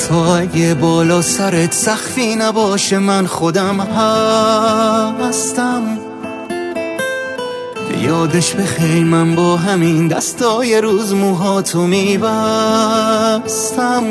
حتی اگه بالا سرت سقفی نباشه من خودم هستم. یادش بخیر من با همین دستای روز موهاتو میبستم.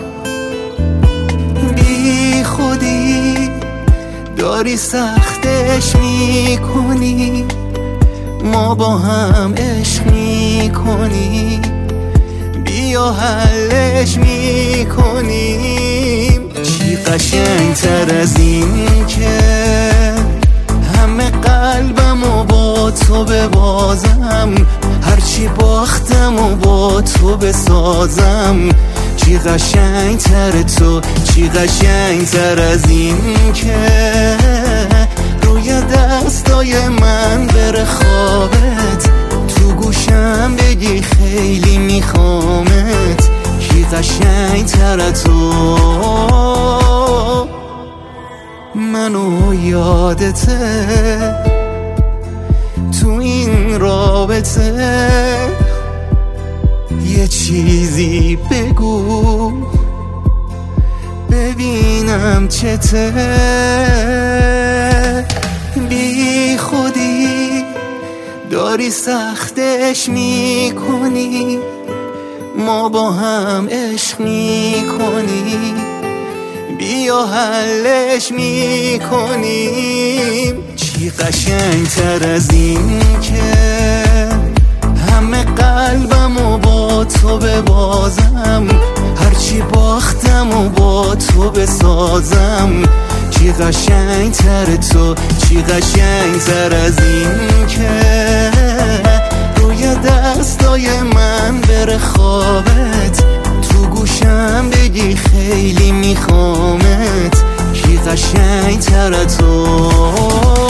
بی خودی داری سختش میکنی، ما با هم عشق میکنی، بیا حلش میکنیم. چی قشنگ تر از این که همه قلبمو با تو ببازم، هرچی باختم و با تو بسازم. چی قشنگ تر تو، چی قشنگ تر از این که روی دستای من بره خوابت، تو گوشم بگی خیلی میخوامت. کی قشنگ تر تو، منو یادته تو این رابطه. یه چیزی بگو ببینم چته. بی خودی داری سختش میکنی، ما با هم عشق میکنی، بیا حلش میکنیم. چی قشنگ تر از این که همه قلبمو با تو ببازم، هرچی باختم و با تو بسازم. چی قشنگ تر تو، چی قشنگ تر از این که روی دستای من بره خوابت، تو گوشم بگی خیلی میخوامت. کی قشنگ تر تو.